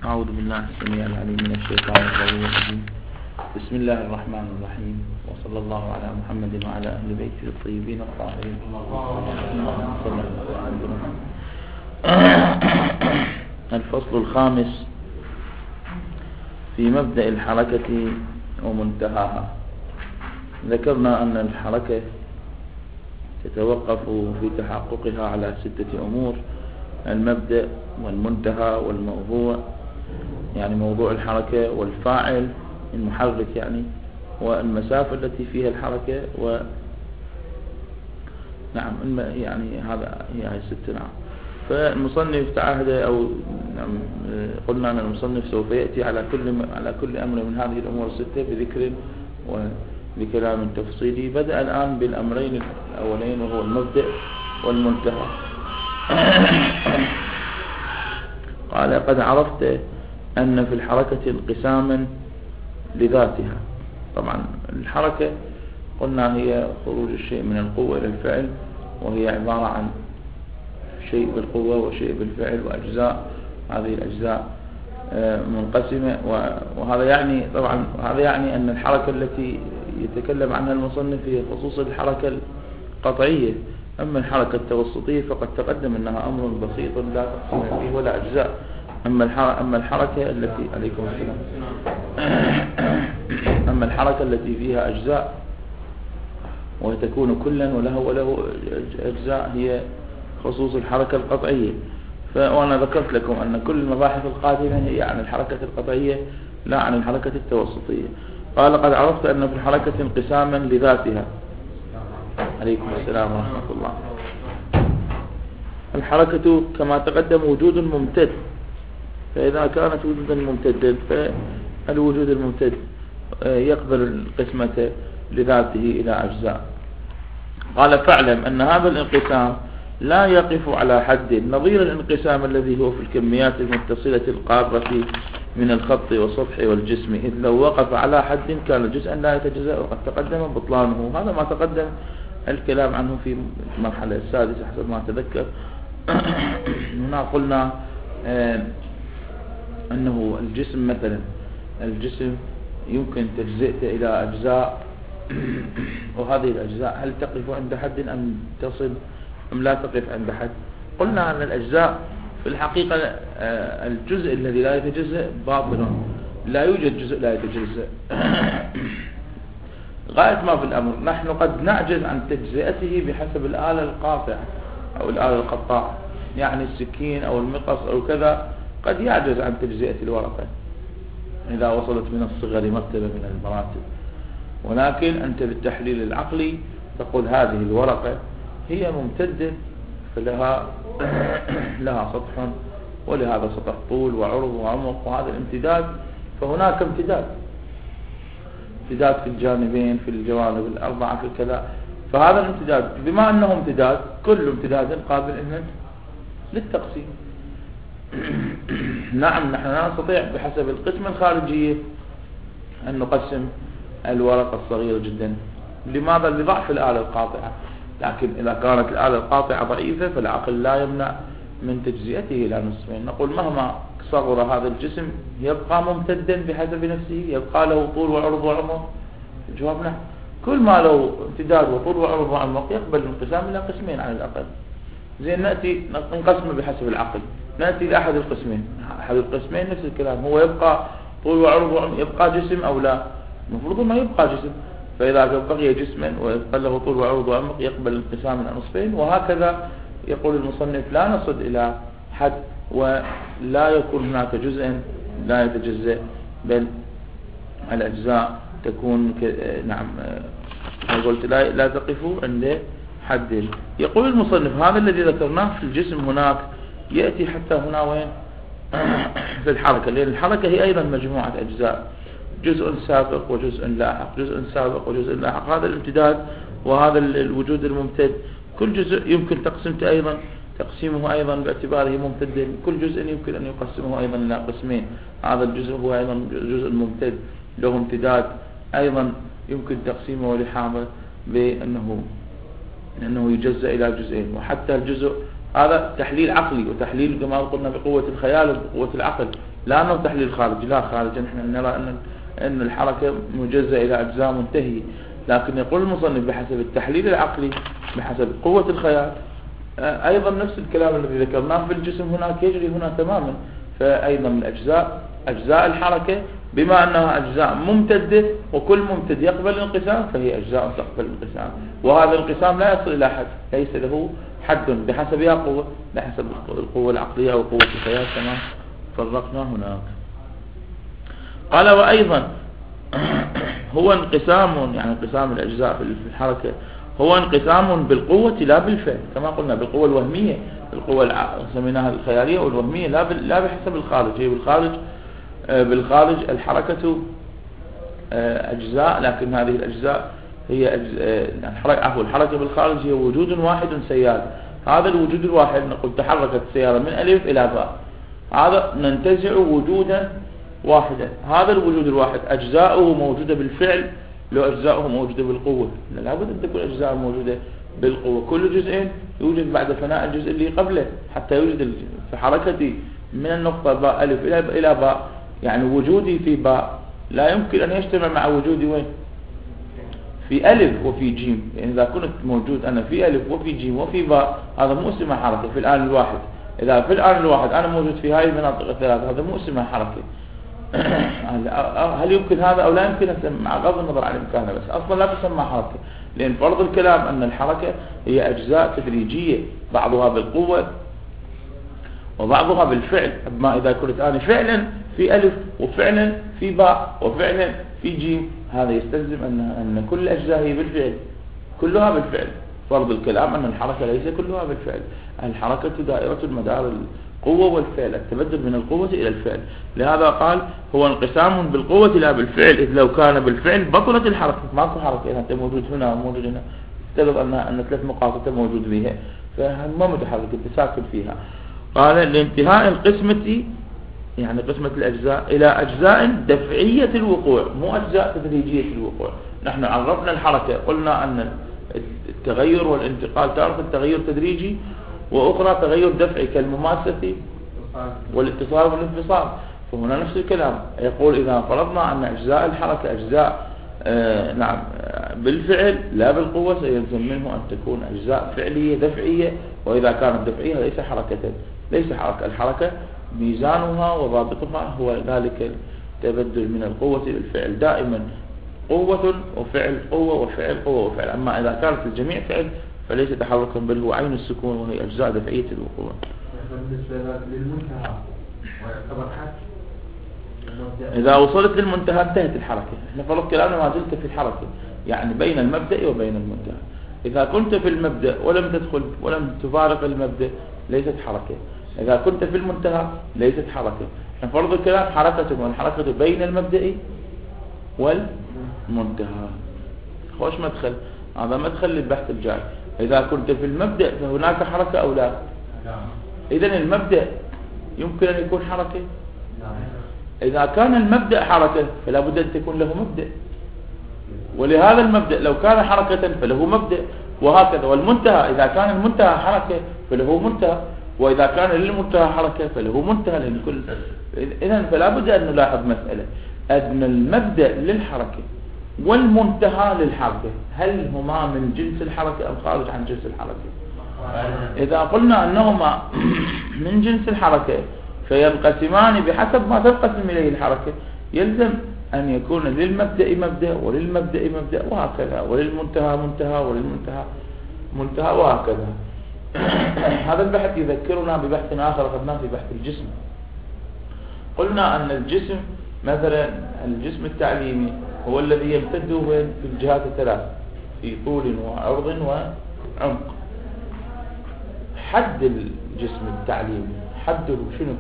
أعوذ بالله السميع العليم من الشيطان الرجيم. بسم الله الرحمن الرحيم، وصلى الله على محمد وعلى أهل بيته الطيبين الطاهرين. الفصل الخامس في مبدأ الحركة ومنتهاها. ذكرنا أن الحركة تتوقف في تحققها على 6 أمور: المبدأ والمنتهى والموضوع، يعني موضوع الحركة، والفاعل المحرك يعني، والمسافة التي فيها الحركة، نعم يعني هذا هي 6. نعم. فالمصنف تعهد أو نعم قلنا أن المصنف سوف يأتي على كل أمر من هذه الأمور 6 بذكر وبكلام تفصيلي. بدأ الآن بالأمرين الأولين وهو المبدأ والمنتهى. قال: قد عرفت أن في الحركة انقساما لذاتها. طبعا الحركة قلنا هي خروج الشيء من القوة إلى الفعل، وهي عبارة عن شيء بالقوة وشيء بالفعل وأجزاء. هذه الأجزاء منقسمة، وهذا يعني طبعا أن الحركة التي يتكلم عنها المصنف هي خصوص الحركة القطعية. أما الحركة التوسطية فقد تقدم أنها أمر بسيط لا تقسم فيه ولا أجزاء. أما الحركة التي عليكم السلام أما الحركة التي فيها أجزاء وتكون كلا وله أجزاء هي خصوص الحركة القطعية. وأنا ذكرت لكم أن كل المباحث القادمة هي عن الحركة القطعية لا عن الحركة التوسطية. قال: قد عرفت أن في الحركة انقساما لذاتها. عليكم السلام ورحمة الله. الحركة كما تقدم وجود ممتد، فإذا كانت وجودا ممتدا فالوجود الممتد يقبل القسمة لذاته إلى أجزاء. قال: فاعلم أن هذا الانقسام لا يقف على حد نظير الانقسام الذي هو في الكميات المتصلة القارة من الخط والسطح والجسم، إذ لو وقف على حد كان جزءا لا يتجزأ، وقد تقدم بطلانه. هذا ما تقدم الكلام عنه في المرحلة السادسة حسب ما أتذكر. هنا قلنا أنه الجسم مثلا، الجسم يمكن تجزئته إلى أجزاء، وهذه الأجزاء هل تقف عند حد أم تصل أم لا تقف عند حد؟ قلنا أن الأجزاء في الحقيقة الجزء الذي لا يتجزأ باطل، لا يوجد جزء لا يتجزأ. غاية ما في الأمر نحن قد نعجز عن تجزئته بحسب الآلة القاطعة أو الآلة القطاعة، يعني السكين أو المقص أو كذا قد يعجز عن تجزئة الورقة إذا وصلت من الصغر مرتبة من المراتب. ولكن أنت بالتحليل العقلي تقول هذه الورقة هي ممتدة، فلها لها سطح، ولهذا سطح طول وعرض وعمق، وهذا الامتداد، فهناك امتداد في الجانبين، في الجوانب الأربعة، في كذا. فهذا الامتداد بما أنه امتداد، كل امتداد قابل للتقسيم. نعم، نحن لا نستطيع بحسب القسمة الخارجية أن نقسم الورقة الصغيرة جدا. لماذا؟ لضعف الآلة القاطعة. لكن إذا كانت الآلة القاطعة ضعيفة فالعقل لا يمنع من تجزئته إلى نصفين. نقول مهما صغر هذا الجسم يبقى ممتدا بحسب نفسه، يبقى له طول وعرض وعمق. جوابنا كل ما له امتداد وطول وعرض وعمق يقبل الانقسام إلى قسمين على الأقل. زين، نأتي نقسمه بحسب العقل، نأتي لأحد القسمين. أحد القسمين نفس الكلام، هو يبقى طول وعرض وعمق، يبقى جسم أو لا؟ المفروض ما يبقى جسم. فإذا بقي جسما ويبقى له طول وعرض وعمق يقبل الانقسام إلى نصفين. وهكذا يقول المصنف لا نصل إلى حد ولا يكون هناك جزء لا يتجزأ، بل الأجزاء تكون نعم قلت لا تقف عند حد. يقول المصنف هذا الذي ذكرناه في الجسم هناك يأتي حتى هنا وين؟ في الحركة، لأن الحركة هي أيضا مجموعة أجزاء، جزء سابق وجزء لاحق، جزء سابق وجزء لاحق. هذا الامتداد وهذا الوجود الممتد، كل جزء يمكن تقسيمه أيضا باعتباره ممتدا. كل جزء يمكن أن يقسمه أيضا إلى قسمين. هذا الجزء هو أيضا جزء ممتد له امتداد، أيضا يمكن تقسيمه ولحامه بأنه يجزأ إلى جزئين. وحتى الجزء هذا تحليل عقلي، وتحليل كما قلنا بقوة الخيال وبقوة العقل. لا أنه تحليل خارجي، لا خارجي، نحن نرى أن الحركة مجزأة إلى أجزاء منتهية، لكن يقول المصنف بحسب التحليل العقلي بحسب قوة الخيال أيضا نفس الكلام الذي ذكرناه في الجسم هناك يجري هنا تماما. فأيضا أجزاء الحركة بما أنها أجزاء ممتدة، وكل ممتد يقبل الانقسام فهي أجزاء تقبل الانقسام، وهذا الانقسام لا يصل إلى حد، ليس له حد بحسبها قوة، بحسب القوة العقلية وقوة الخيال كما فرقنا هناك. قال وأيضا هو انقسام، يعني انقسام الأجزاء في الحركة هو انقسام بالقوة لا بالفعل، كما قلنا بالقوة الوهمية، القوة سميناها الخيالية والوهمية لا بحسب الخارج. هي بالخارج الحركة أجزاء، لكن هذه الأجزاء هي الحركة بالخارج هي وجود واحد سيال. هذا الوجود الواحد نقول تحركت السيارة من ألف إلى باء، هذا ننتزع وجودا واحدا. هذا الوجود الواحد أجزاؤه موجودة بالفعل، لو أجزاؤه موجودة بالقوة، لابد أن تكون أجزاء موجودة بالقوة. كل جزء يوجد بعد فناء الجزء اللي قبله حتى يوجد في حركتي من النقطة باء ألف إلى باء، يعني وجودي في باء لا يمكن أن يجتمع مع وجودي وين؟ في ألف وفي جيم. يعني إذا كنت موجود أنا في ألف وفي جيم وفي باء، هذا مو اسمه حركة في الآن الواحد. إذا في الآن الواحد أنا موجود في هاي المناطق الثلاث، هذا مو اسمه حركة. هل يمكن هذا أو لا يمكن مع غض النظر عن إمكانه، بس أصلا لا تسمى حركة، لأن فرض الكلام أن الحركة هي أجزاء تدريجية، بعضها بالقوة وبعضها بالفعل. أما إذا كنت أنا فعلا في ألف وفعلا في باء وفعلا في جيم، هذا يستلزم أن كل أجزاء هي بالفعل، كلها بالفعل. فرض الكلام أن الحركة ليس كلها بالفعل، الحركة دائرة مدار القوة والفعل، التبدل من القوة إلى الفعل. لهذا قال هو انقسام بالقوة لا بالفعل، إذ لو كان بالفعل بطلت الحركة. ماكو حركة، أنت موجود هنا وموجود هنا، افترض أن 3 مقاطع موجود بها، فما متحرك، أنت ساكن فيها. قال لانتهاء القسمة، يعني قسمة الأجزاء إلى أجزاء دفعية الوقوع، مو أجزاء تدريجية الوقوع. نحن عرفنا الحركة، قلنا أن التغير والانتقال تارة التغير تدريجي، وأخرى تغير دفعي كالمماسة والاتصال والانفصال. فهنا نفس الكلام، يقول إذا فرضنا أن أجزاء الحركة أجزاء نعم بالفعل لا بالقوة، سيلزم منه أن تكون أجزاء فعلية دفعية، وإذا كانت دفعية ليس حركة، ليس حركة. الحركة ميزانها وضابطها هو ذلك التبدل من القوة إلى الفعل، دائما قوة وفعل، قوة وفعل، قوة وفعل. أما إذا كانت الجميع فعل فليس تحركا، بل هو عين السكون وهي أجزاء دفعية الوقوع. بالنسبة للمنتهى ويعتبر حد، إذا وصلت للمنتهى انتهت الحركة. احنا فرض كلامنا ما زلت في الحركة، يعني بين المبدأ وبين المنتهى. إذا كنت في المبدأ ولم تدخل ولم تفارق المبدأ ليست حركة، إذا كنت في المنتهى ليست حركة. احنا فرض الكلام حركة، والحركة بين المبدأ والمنتهى. خوش مدخل، هذا مدخل للبحث الجاي. إذا كنت في المبدأ فهناك حركة أو لا؟ إذن المبدأ يمكن أن يكون حركة. إذا كان المبدأ حركة فلا بد أن تكون له مبدأ، ولهذا المبدأ لو كان حركة فله مبدأ، وهكذا. والمنتهى إذا كان المنتهى حركة فله منتهى، وإذا كان للمنتهى حركة فله منتهى للكل. إذن فلا بد أن نلاحظ مسألة، أن المبدأ للحركة والمنتهى للحركة هل هما من جنس الحركة أم خارج عن جنس الحركة؟ إذا قلنا أنهما من جنس الحركة فينقسمان بحسب ما تنقسم إليه الحركة، يلزم أن يكون للمبدأ مبدأ وللمبدأ مبدأ وهكذا، وللمنتهى منتهى وللمنتهى منتهى وهكذا. هذا البحث يذكرنا ببحث آخر أخذناه في بحث الجسم. قلنا أن الجسم مثلا الجسم التعليمي هو الذي يمتد في الجهات الثلاث، في طول وعرض وعمق. حد الجسم التعليمي حده شنو؟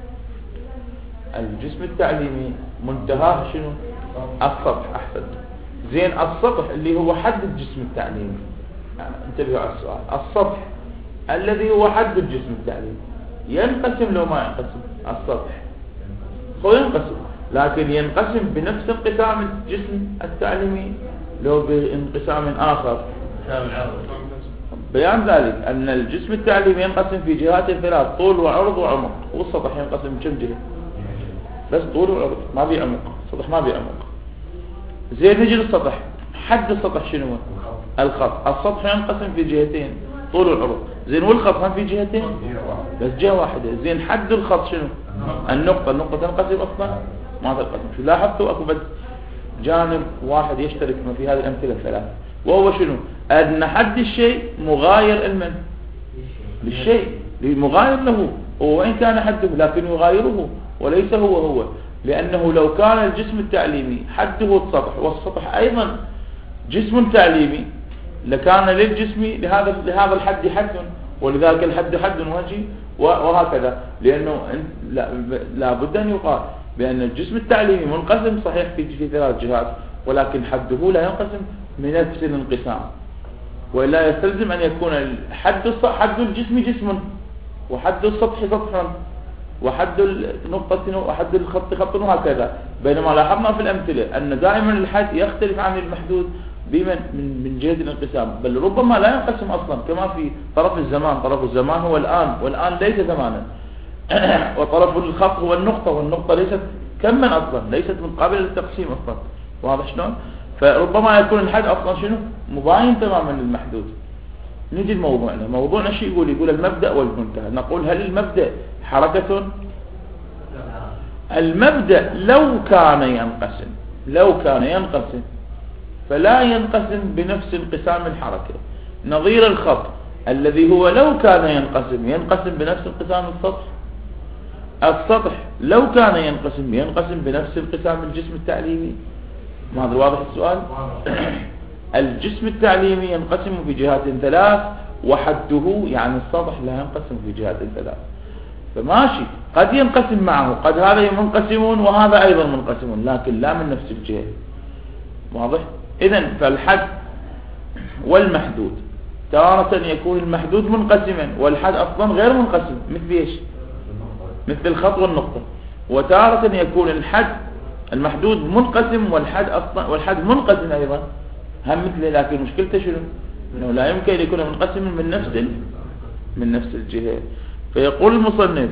الجسم التعليمي منتهاه شنو؟ السطح. أحسن، زين. السطح اللي هو حد الجسم التعليمي، انتبهوا على السؤال، السطح الذي هو حد الجسم التعليمي ينقسم لو ما ينقسم؟ السطح هو ينقسم، لكن ينقسم بنفس انقسام الجسم التعليمي لو بانقسام آخر. بيان ذلك أن الجسم التعليمي ينقسم في جهات ثلاث، طول وعرض وعمق، والسطح ينقسم كم جهة؟ بس طول وعرض، ما بيعمق، السطح ما بيعمق. زين نجي للسطح، حد السطح شنو؟ الخط. السطح ينقسم في جهتين، طول والعرض. زين والخط هم في جهتين؟ بس جهة واحدة. زين حد الخط شنو؟ النقطة. النقطة تنقسم أصلا؟ ما تنقسم. شو لاحظتوا؟ أكو بس جانب واحد يشترك في هذه الأمثلة الثلاثة، وهو شنو؟ أن حد الشيء مغاير المن للشيء، مغاير له، وإن كان حده لكن يغايره وليس هو. لأنه لو كان الجسم التعليمي حده السطح، والسطح أيضا جسم تعليمي، لكان للجسم لهذا الحد حد، ولذلك الحد حد وجهي وهكذا. لأنه لا بد أن يقال بأن الجسم التعليمي منقسم صحيح في 3 جهات، ولكن حده لا ينقسم بنفس الانقسام، وإلا يستلزم أن يكون حد الجسم جسم، وحد السطح سطح، وحد النقطة وحد الخط خط، وهكذا. بينما لاحظنا في الأمثلة أن دائما الحد يختلف عن المحدود من جهة الانقسام، بل ربما لا ينقسم أصلا، كما في طرف الزمان. طرف الزمان هو الآن، والآن ليس زمانا. وطرف الخط هو النقطة، والنقطة ليست كما أصلا، ليست من قابلة للتقسيم أصلا. واضح شلون؟ فربما يكون الحد أصلا شنو؟ مباين تماما للمحدود. نجي لموضوعنا. موضوعنا شيء يقول المبدأ والمنتهى. نقول هل المبدأ حركة؟ المبدأ لو كان ينقسم فلا ينقسم بنفس انقسام الحركة، نظير الخط الذي هو لو كان ينقسم بنفس انقسام السطح. السطح لو كان ينقسم بنفس انقسام الجسم التعليمي. ما هذا واضح السؤال؟ الجسم التعليمي ينقسم في جهات 3، وحده يعني السطح لا ينقسم في جهات 3. فماشي، قد ينقسم معه، قد هذا منقسمون وهذا أيضا منقسمون، لكن لا من نفس الجهة. واضح؟ إذن فالحد والمحدود تارة يكون المحدود منقسما والحد أصلا غير منقسم، مثل إيش؟ مثل الخط والنقطة. وتارة يكون الحد المحدود منقسم والحد منقسم أيضا هم مثله، لكن مشكلته شنو؟ إنه لا يمكن أن يكون منقسما من نفس الجهة. فيقول المصنف: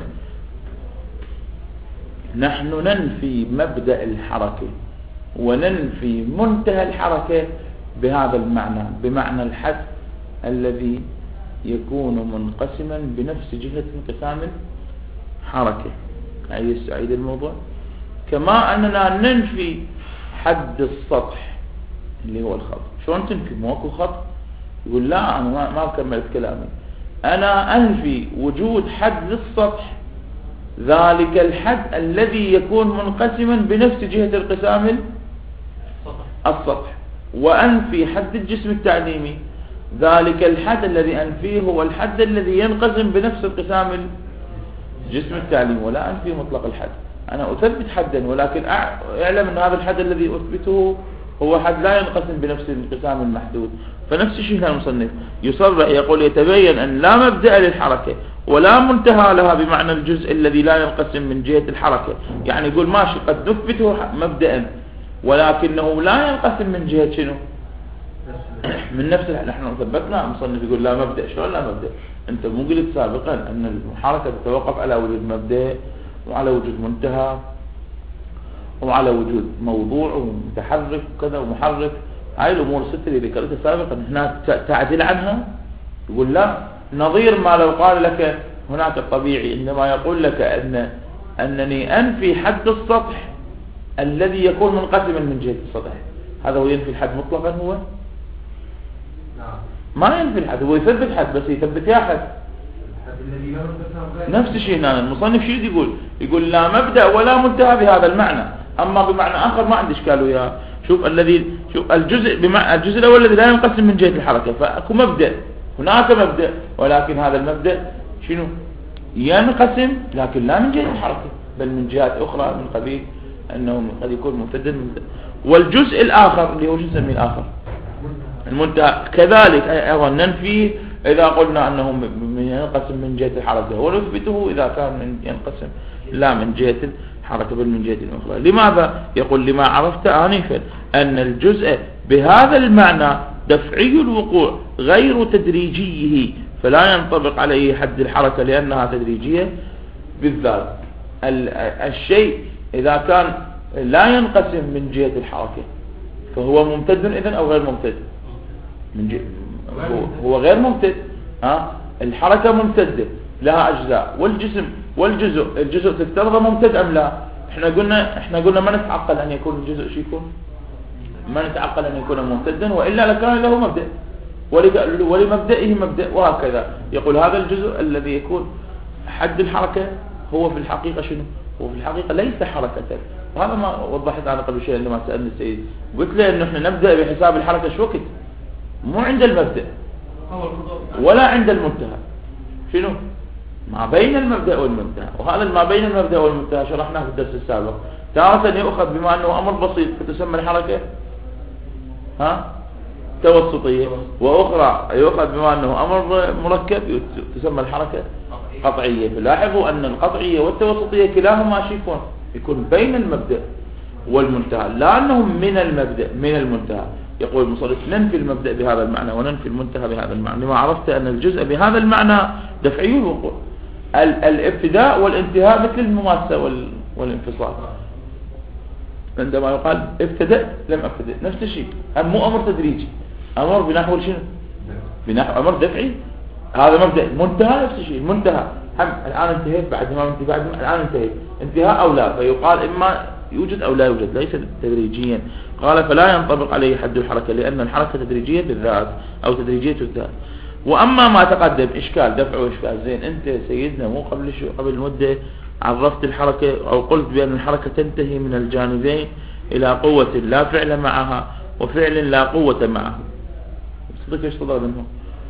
نحن ننفي مبدأ الحركة وننفي منتهى الحركة بهذا المعنى، بمعنى الحد الذي يكون منقسما بنفس جهة انقسام الحركة. أعيد الموضوع. كما أننا ننفي حد السطح اللي هو الخط. شلون تنفي؟ ماكو خط؟ يقول لا، أنا ما كملت كلامي. أنا أنفي وجود حد للسطح، ذلك الحد الذي يكون منقسما بنفس جهة انقسام السطح. وأنفي حد الجسم التعليمي، ذلك الحد الذي أنفيه هو الحد الذي ينقسم بنفس انقسام الجسم التعليمي، ولا أنفي مطلق الحد. أنا أثبت حدا، ولكن أعلم أن هذا الحد الذي أثبته هو حد لا ينقسم بنفس الانقسام المحدود. فنفس الشيء هنا المصنف يصرح يقول: يتبين أن لا مبدأ للحركة ولا منتهى لها، بمعنى الجزء الذي لا ينقسم من جهة الحركة. يعني يقول ماشي، قد نثبته مبدأ ولكنه لا ينقسم من جهة شنو؟ من نفس نحن ثبتنا. المصنف يقول لا مبدأ. شلون لا مبدأ؟ أنت مو قلت سابقا أن الحركة تتوقف على وجود مبدأ وعلى وجود منتهى وعلى وجود موضوع ومتحرك وكذا ومحرك. هاي الأمور الستة اللي ذكرتها سابقا هناك تعدل عنها. يقول لا، نظير ما لو قال لك هناك الطبيعي عندما يقول لك أنني أنفي حد السطح الذي يكون منقسما من جهة السطح، هذا هو ينفي الحد مطلقا. هو ما ينفي الحد، هو يثبت حد، بس يثبت يا حد. نفس الشيء هنا المصنف شيء يقول لا مبدأ ولا منتهى بهذا المعنى، أما بمعنى آخر ما عندي إشكال وياه. شوف الجزء الأول الذي لا ينقسم من جهة الحركة، فأكو مبدأ، هناك مبدأ، ولكن هذا المبدأ شنو؟ ينقسم لكن لا من جهة الحركة بل من جهات أخرى، من قبيل أنه قد يكون ممتدا. والجزء الآخر اللي هو شو نسميه الآخر؟ المنتهى. كذلك أيضا ننفيه إذا قلنا أنه ينقسم من جهة الحركة، ونثبته إذا كان ينقسم لا من جهة الحركة بل من جهة أخرى. لماذا؟ يقول: لما عرفت آنفا أن الجزء بهذا المعنى دفعي الوقوع غير تدريجيه، فلا ينطبق عليه حد الحركة لأنها تدريجية بالذات. الشيء إذا كان لا ينقسم من جهة الحركة فهو ممتد إذن أو غير ممتد؟ من جهة هو غير ممتد. الحركة ممتدة لها أجزاء، والجسم الجزء تفترضه ممتد أم لا؟ احنا قلنا ما نتعقل أن يكون الجزء شو يكون، ما نتعقل أن يكون ممتدا، وإلا لكان له مبدأ ولمبدئه مبدأ، وهكذا. يقول هذا الجزء الذي يكون حد الحركة هو في الحقيقة شنو؟ هو في الحقيقة ليس حركة. وهذا ما وضحت أنا قبل شيء عندما سألني السيد، قلت له إنه احنا نبدأ بحساب الحركة شو وقت، مو عند المبدأ ولا عند المنتهى، شنو ما بين المبدأ والمنتهى. وهذا ما بين المبدأ والمنتهى شرحناه في الدرس السابق. تارة يؤخذ بما أنه أمر بسيط فتسمى الحركة توسطية، وأخرى يؤخذ بما أنه أمر مركب تسمى الحركة قطعية. فلاحظوا أن القطعية والتوسطية كلاهما يكون بين المبدأ والمنتهى، لا أنهم من المبدأ من المنتهى. يقول المصنف ننفي المبدأ بهذا المعنى وننفي المنتهى بهذا المعنى، لما عرفت أن الجزء بهذا المعنى دفعي الوقوع. الابتداء والانتهاء مثل المماسة والانفصال. عندما يقال ابتدأت لم ابتدأ نفس الشيء، مو أمر تدريجي، أمر بنحو شنو؟ بنحو أمر دفعي. هذا مبدأ. المنتهى نفس الشيء، المنتهى الآن انتهيت، بعد ما الآن انتهيت، انتهاء أو لا، فيقال إما يوجد أو لا يوجد، ليس تدريجيا. قال فلا ينطبق عليه حد الحركة لأن الحركة تدريجية بالذات أو تدريجية الذات. وأما ما تقدم إشكال دفع وإشكال. زين أنت سيدنا مو قبل مدة عرفت الحركة أو قلت بأن الحركة تنتهي من الجانبين إلى قوة لا فعل معها وفعل لا قوة معه. صدق ايش صدر منه؟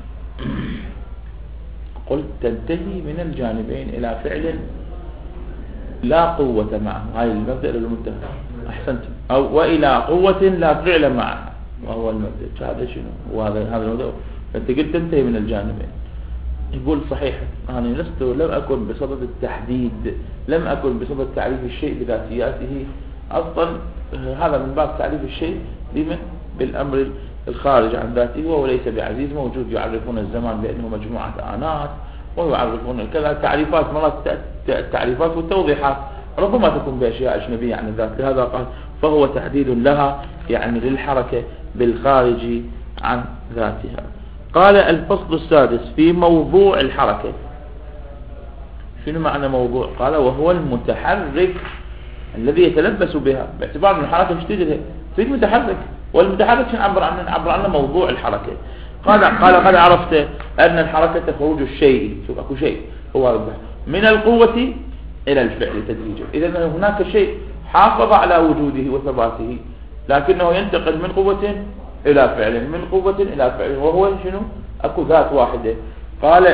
قلت تنتهي من الجانبين إلى فعل لا قوة معه، هاي المبدأ للمنتهى. أحسنت. أو وإلى قوة لا فعل معها، وهو المبدأ. هذا شنو؟ وهذا المبدأ. فأنت قلت تنتهي من الجانبين. يقول صحيح أنا لم أكن بصدد التحديد، لم أكن بصدد تعريف الشيء بذاتياته أصلا. هذا من باب تعريف الشيء بالأمر الخارج عن ذاته، وهو ليس بعزيز موجود. يعرفون الزمان بأنه مجموعة آنات، ويعرفون كذا تعريفات، مرات التعريفات والتوضيحات ربما تكون بأشياء أجنبية عن الذات. لهذا قال فهو تحديد لها يعني للحركة بالخارج عن ذاتها. قال الفصل السادس في موضوع الحركة. شنو معنى موضوع؟ قال وهو المتحرك الذي يتلبس بها، باعتبار أن الحركة مش تريد متحرك، والمتحرك شنو عبر عنه موضوع الحركة. قال قد عرفت أن الحركة خروج الشيء، شوف أكو شيء هو من القوة إلى الفعل تدريجا. إذا هناك شيء حافظ على وجوده وثباته، لكنه ينتقل من قوة إلى فعل، من قوة إلى فعل، وهو شنو؟ أكو ذات واحدة. قال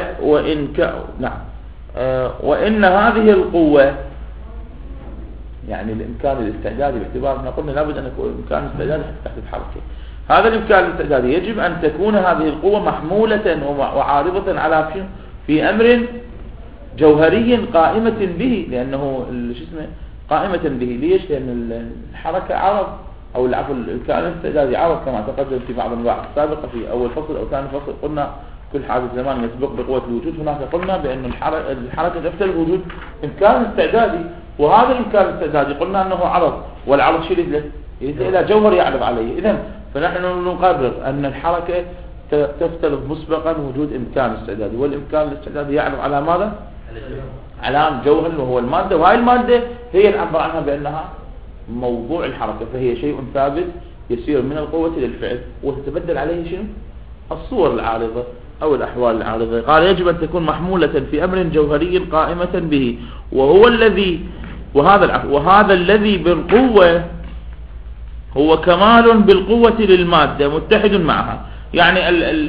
وإن هذه القوة يعني الإمكان الاستعدادي، باعتبار أننا قلنا لابد أن يكون الإمكان الاستعدادي تحت الحركة. هذا الإمكان الاستعدادي يجب أن تكون هذه القوة محمولة وعارضة على في أمر جوهري قائمة به، لأنه قائمة به. ليش؟ لأن الحركة عرض، أو العفو الإمكان الاستعدادي عرض كما تقدم في بعض المواقع السابقة في أول فصل أو ثاني فصل. قلنا كل حادث زمان يسبق بقوة الوجود. هناك قلنا بأن الحركة تفترض وجود إمكان استعدادي، وهذا الإمكان الاستعدادي قلنا أنه عرض، والعرض شيء إلى جوهر يعرض عليه. إذن فنحن نقرر أن الحركة تفترض مسبقا وجود إمكان استعدادي، والإمكان الاستعدادي يعرض على ماذا؟ على جوهر وهو المادة، وهذه المادة هي العبر عنها بأنها موضوع الحركة، فهي شيء ثابت يسير من القوة إلى الفعل، وتتبدل عليه شنو؟ الصور العارضة أو الأحوال العارضة. قال يجب أن تكون محمولة في أمر جوهري قائمة به، وهذا الذي بالقوة هو كمال بالقوة للمادة متحد معها. يعني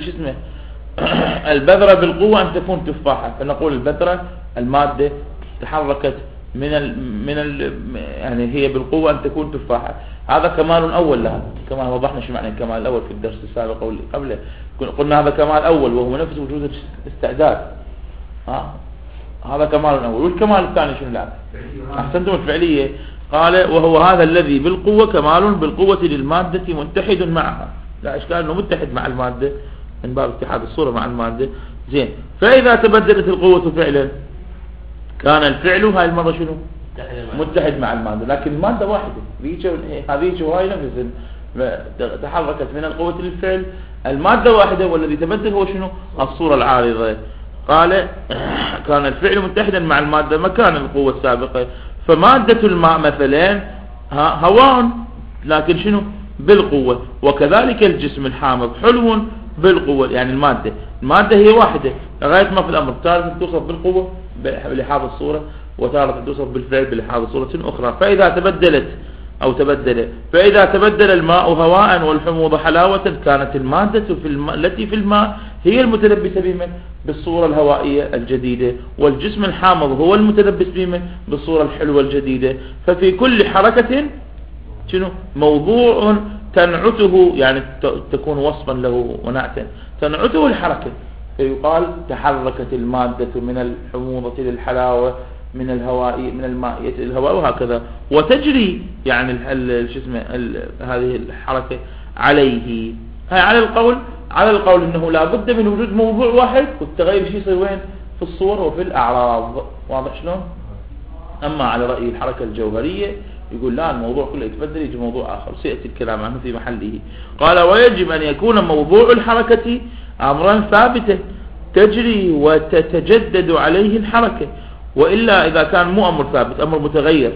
البذرة بالقوة أن تكون تفاحة، فنقول البذرة المادة تحركت يعني هي بالقوة أن تكون تفاحة. هذا كمال أول لها، كما وضحنا شو معنى الكمال الأول في الدرس السابق أو اللي قبله. قلنا هذا كمال أول وهو نفس وجود الاستعداد. هذا كمال أول. والكمال الثاني شنو؟ لا أحسنتم الفعلية. قال وهو هذا الذي بالقوة كمال بالقوة للمادة متحد معها. لا إشكال أنه متحد مع المادة من باب اتحاد الصورة مع المادة. زين. فإذا تبدلت القوة فعلا كان الفعل هاي المرة شنو؟ متحد مع المادة، لكن المادة واحدة، هذيك وهاي نفس تحركت من القوة للفعل، المادة واحدة، والذي تبدل هو شنو؟ الصورة العارضة. قال كان الفعل متحدا مع المادة مكان القوة السابقة، فمادة الماء مثلا هواء لكن شنو؟ بالقوة، وكذلك الجسم الحامض حلو بالقوة، يعني المادة هي واحدة لغاية ما في الأمر تارة توصف بالقوة بلحاظ الصورة، وتارة توصف بالفعل بلحاظ صورة أخرى. فإذا تبدلت أو فإذا تبدل الماء هواء والحموض حلاوة، كانت المادة التي في الماء هي المتلبسة بمن؟ بالصورة الهوائية الجديدة، والجسم الحامض هو المتلبس بمن؟ بالصورة الحلوة الجديدة. ففي كل حركة شنو؟ موضوع تنعته، يعني تكون وصفا له ونعتا تنعته الحركة، فيقال تحركت المادة من الحموضة للحلاوة، من الهواء من المائية للهواء، وهكذا. وتجري يعني هذه الحركة عليه. هاي على القول انه لا بد من وجود موضوع واحد، والتغير شيء يصير وين؟ في الصور وفي الأعراض. واضح شلون؟ أما على رأي الحركة الجوهرية يقول لا، الموضوع كله يتبدل يجي موضوع آخر، سيأتي الكلام عنه في محله. قال ويجب أن يكون موضوع الحركة أمرا ثابتا تجري وتتجدد عليه الحركة، وإلا إذا كان مو أمر ثابت، أمر متغير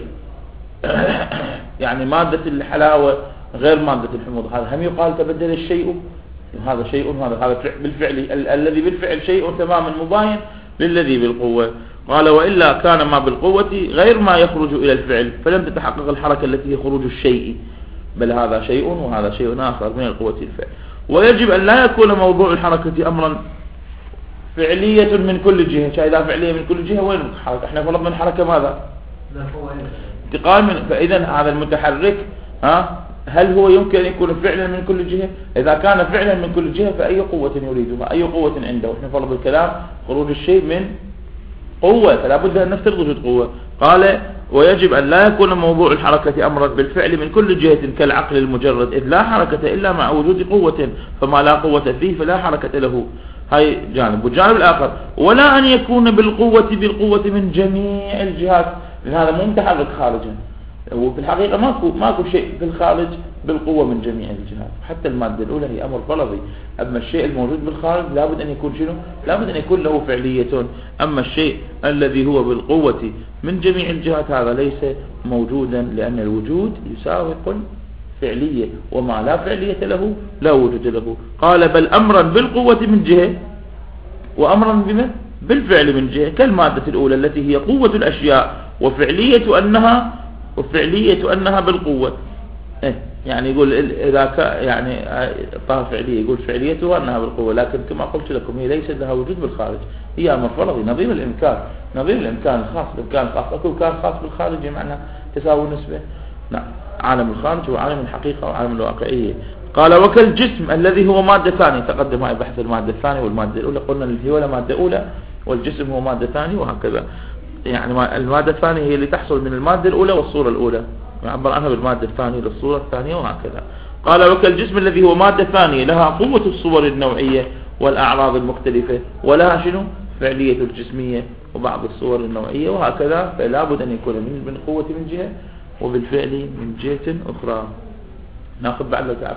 يعني مادة الحلاوة غير مادة الحموضة، هذا هم يقال تبدل الشيء، هذا شيء وهذا بالفعل، الذي بالفعل شيء تماما مباين للذي بالقوة. قال وإلا كان ما بالقوة غير ما يخرج إلى الفعل، فلم تتحقق الحركة التي هي خروج الشيء، بل هذا شيء وهذا شيء آخر من القوة للفعل. ويجب أن لا يكون موضوع الحركة أمرا فعلية من كل جهة. إذا فعلية من كل جهة وين الحركة؟ احنا فرضنا الحركة ماذا؟ انتقال من، فإذا هذا المتحرك هل هو يمكن أن يكون فعلا من كل جهة؟ إذا كان فعلا من كل جهة فأي قوة يريدها؟ أي قوة عنده؟ احنا فرض الكلام خروج الشيء من قوة، فلا بد أن نفترض وجود قوة. قال ويجب أن لا يكون موضوع الحركة أمرا بالفعل من كل جهة كالعقل المجرد، إذ لا حركة إلا مع وجود قوة، فما لا قوة فيه فلا حركة له. هاي جانب. والجانب الآخر ولا أن يكون بالقوة من جميع الجهات، لأن هذا مو متحرك خارجا، وفي الحقيقة ماكو شيء في الخارج بالقوة من جميع الجهات. حتى المادة الأولى هي أمر فرضي، أما الشيء الموجود بالخارج لابد أن يكون شنو؟ لابد أن يكون له فعلية. أما الشيء الذي هو بالقوة من جميع الجهات هذا ليس موجودا، لأن الوجود يساوي فعلية، وما لا فعلية له لا وجود له. قال بل أمرا بالقوة من جهة، وأمرا بالفعل من جهة، كالمادة الأولى التي هي قوة الأشياء وفعلية أنها بالقوة. يعني يقول إذا يعني طه فعلية، يقول فعليتها أنها بالقوة، لكن كما قلت لكم هي ليس لها وجود بالخارج، هي أمر فرضي نظير الإمكان الخاص. الإمكان الخاص أكو إمكان خاص بالخارج معناه تساوي النسبة. نعم، عالم الخارج هو عالم الحقيقة وعالم الواقعية. قال وكالجسم الذي هو مادة ثانية، تقدم معي بحث المادة الثانية والمادة الأولى، قلنا اللي هو مادة أولى والجسم هو مادة ثانية، وهكذا. يعني المادة الثانية هي اللي تحصل من المادة الأولى والصورة الأولى، يعبر عنها بالمادة الثانية للصورة الثانية، وهكذا. قال وكالجسم الذي هو مادة ثانية لها قوة الصور النوعية والأعراض المختلفة، ولها شنو؟ فعلية الجسمية وبعض الصور النوعية، وهكذا. فلا بد أن يكون من قوة من جهة وبالفعل من جهة أخرى. ناخذ بعد ذلك.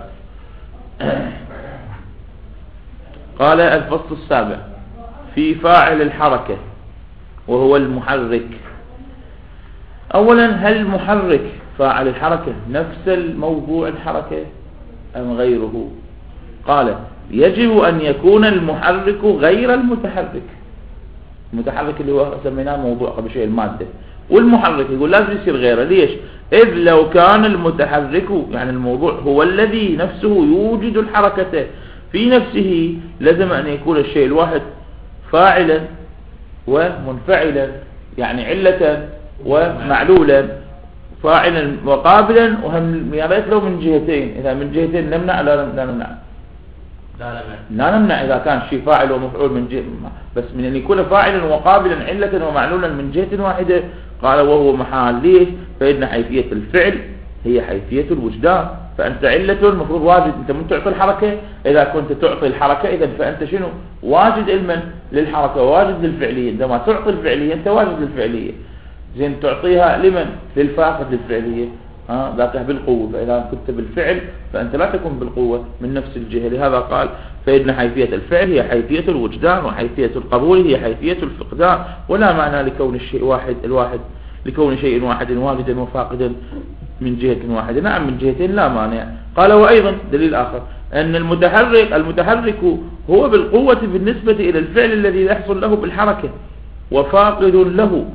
قال الفصل السابع في فاعل الحركة وهو المحرك. أولا، هل المحرك فاعل الحركة نفس الموضوع الحركة أم غيره؟ قال يجب أن يكون المحرك غير المتحرك. المتحرك اللي هو سميناه موضوع قبل شيء المادة، والمحرك يقول لازم يصير غيره. ليش؟ إذ لو كان المتحرك يعني الموضوع هو الذي نفسه يوجد الحركة في نفسه، لازم أن يكون الشيء الواحد فاعلا ومنفعلا، يعني علة ومعلولا، فاعلا وقابلا، وهم يا ريت لو من جهتين. إذا من جهتين نمنع لا نمنع؟ لا نمنع إذا كان شيء فاعل ومفعول من جهة، بس من أن يكون فاعلا وقابلا علة ومعلولا من جهة واحدة. قال وهو محال. ليش؟ فإن حيثية الفعل هي حيثية الوجدان، فأنت علة المفروض واجد، أنت من تعطي الحركة. إذا كنت تعطي الحركة إذا فأنت شنو؟ واجد علما للحركة، واجد للفعلية. عندما تعطي الفعلية أنت واجد للفعلية. زين تعطيها لمن؟ للفاقد للفعلية، ذاتها بالقوة. فإذا كنت بالفعل فأنت لا تكون بالقوة من نفس الجهة. لهذا قال فإن حيثية الفعل هي حيثية الوجدان، وحيثية القبول هي حيثية الفقدان، ولا معنى لكون الشيء واحد لكون شيء واحد واجدا وفاقدا من جهة واحدة. نعم من جهتين لا مانع. قال وأيضا دليل آخر أن المتحرك هو بالقوة بالنسبة إلى الفعل الذي يحصل له بالحركة، وفاقد له،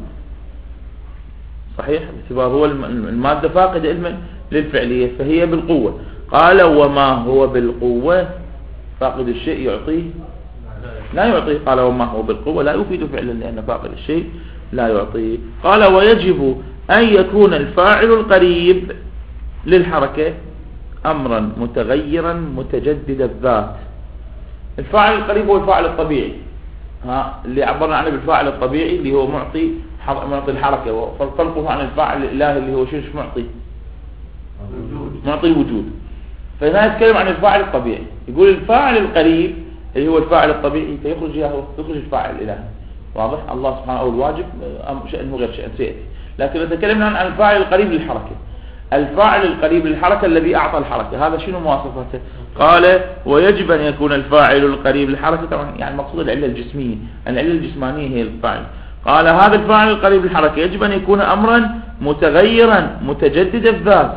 صحيح، باعتبار هو المادة فاقدة علما للفعلية فهي بالقوة. قال وما هو بالقوة فاقد الشيء يعطيه لا يعطيه. قال وما هو بالقوة لا يفيد فعلا لأن فاقد الشيء لا يعطيه. قال ويجب أن يكون الفاعل القريب للحركة أمرا متغيرا متجدد الذات. الفاعل القريب هو الفاعل الطبيعي، اللي عبرنا عنه بالفاعل الطبيعي اللي هو معطي الحركة، وفرقه عن الفاعل الإلهي اللي هو شيء معطي الوجود. فهنا يتكلم عن الفاعل الطبيعي، يقول الفاعل القريب اللي هو الفاعل الطبيعي فيخرج الفاعل الإلهي. واضح؟ الله سبحانه هو الواجب شأنه غير شأن سيأتي. لكن إذا تكلمنا عن الفاعل القريب للحركة، الفاعل القريب للحركة الذي أعطى الحركة، هذا شنو مواصفاته؟ قال ويجب أن يكون الفاعل القريب للحركة، طبعا يعني مقصود العلة الجسمية، العلة الجسمانية هي الفاعل. قال هذا الفاعل القريب للحركة يجب أن يكون أمرا متغيرا متجدد الذات،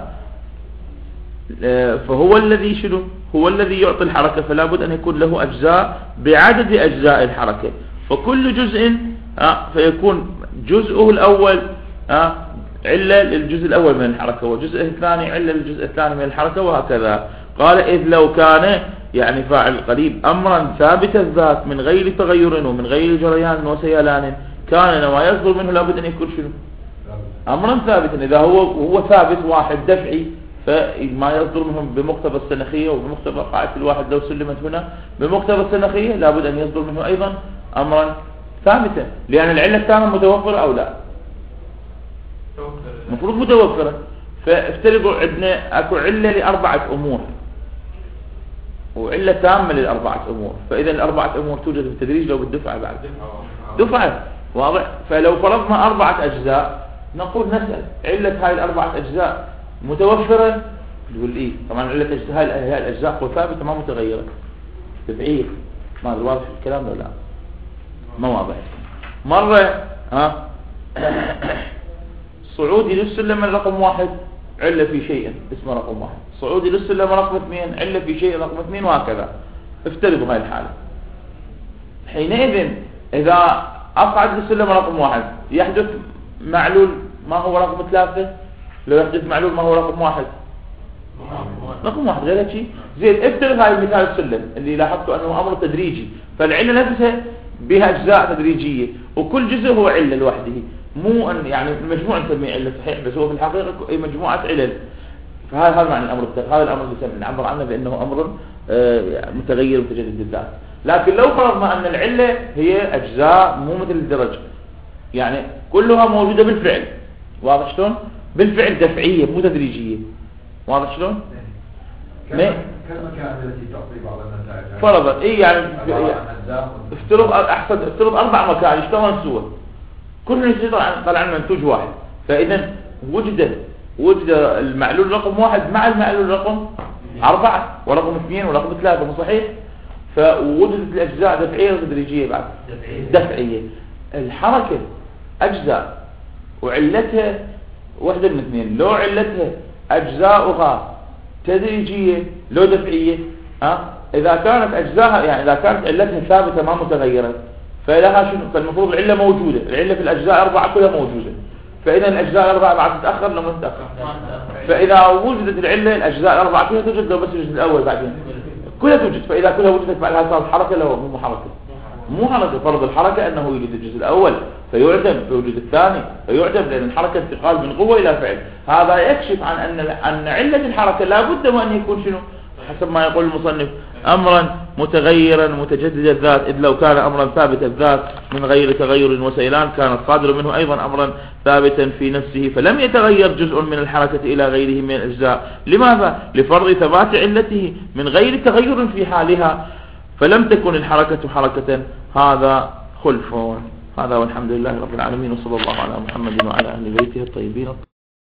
فهو الذي شنو؟ هو الذي يعطي الحركة، فلا بد أن يكون له أجزاء بعدد أجزاء الحركة، فكل جزء فيكون جزءه الأول علة للجزء الأول من الحركة، وجزءه الثاني علة للجزء الثاني من الحركة، وهكذا. قال إذ لو كان يعني فاعل القريب أمرا ثابت الذات من غير تغير ومن غير جريان وسيلان، كان ما يصدر منه لابد أن يكون شنو؟ أمرا ثابتا. إذا هو ثابت واحد دفعي، فما يصدر منهم بمقتضى السنخية وبمقتضى قاعدة الواحد لو سلمت هنا بمقتضى السنخية لابد أن يصدر منه أيضا أمرا ثابتا، لأن العلة التامة متوفرة أو لا؟ مفروض متوفرة. فافترضوا عندنا أكو علة لأربعة أمور وعلة تامة للأربعة أمور، فإذا الأربعة أمور توجد بالتدريج لو بالدفعة بعد دفعة. واضح؟ فلو فرضنا 4 أجزاء نقول نسأل علة هاي الأربعة أجزاء متوفرة؟ تقول إيه؟ طبعا علة هاي الأجزاء ثابتة ما متغيرة دفعية. ما أدري واضح الكلام ولا لا؟ ما واضح. مرة صعودي للسلم رقم 1 علة في شيء اسمه رقم 1، صعودي للسلم رقم 2 علة في شيء رقم 2، وهكذا. افترضوا هاي الحالة. حينئذ إذا أصعد للسلم رقم 1 يحدث معلول ما هو رقم 3، لو يحدث معلول ما هو رقم 1 رقم 1 غير شيء. زين افترض هاي المثال السلم اللي لاحظتوا أنه أمر تدريجي، فالعلة نفسها بها أجزاء تدريجية وكل جزء هو علة لوحده، مو أن يعني المجموع نسميه علة صحيح، بس هو في الحقيقة مجموعة علل. فهذا معنى الأمر هذا الأمر اللي نعبر عنه بأنه أمر متغير متجدد الذات. لكن لو فرضنا أن العلة هي أجزاء مو مثل الدرج، يعني كلها موجودة بالفعل، واضح شلون؟ بالفعل دفعية مو تدريجية، واضح شلون؟ كالمكان التي تعطي بعض النتائج فرضا يعني افترض 4 مكان يشتغلون سوا، كل شيء طلع منتوج واحد، فإذا وجد المعلول رقم 1 مع المعلول رقم 4 ورقم 2 ورقم 3، مو صحيح؟ فوجدت الأجزاء دفعية وتدريجية بعد دفعية. الحركة أجزاء وعلتها واحدة من 2، لو علتها أجزاؤها تدريجية لو دفعية، إذا كانت أجزاءها يعني إذا كانت علتها ثابتة ما متغيرة فلها شنو؟ فالمفروض العلة موجودة، العلة في الأجزاء 4 كلها موجودة، فإذا الأجزاء 4 بعد تتأخر لما تتأخر. فإذا وجدت العلة الأجزاء 4 كلها توجد، لو بس الجزء الأول بعدين كلها توجد، فإذا كلها وجدت بعدها صارت حركة لو مو حركة. فرض الحركة أنه يوجد الجزء الأول فيعدم، فيوجد الثاني فيعدم، لأن الحركة انتقال من قوة إلى فعل. هذا يكشف عن أن علة الحركة لا بد وأن يكون شنو؟ حسب ما يقول المصنف أمرا متغيرا متجدد الذات، إذ لو كان أمرا ثابت الذات من غير تغير وسيلان كان الصادر منه أيضا أمرا ثابتا في نفسه، فلم يتغير جزء من الحركة إلى غيره من الأجزاء. لماذا؟ لفرض ثبات علته من غير تغير في حالها، فلم تكن الحركة حركة. هذا خلف هذا والحمد لله رب العالمين، وصلى الله على محمد وعلى أهل بيته الطيبين.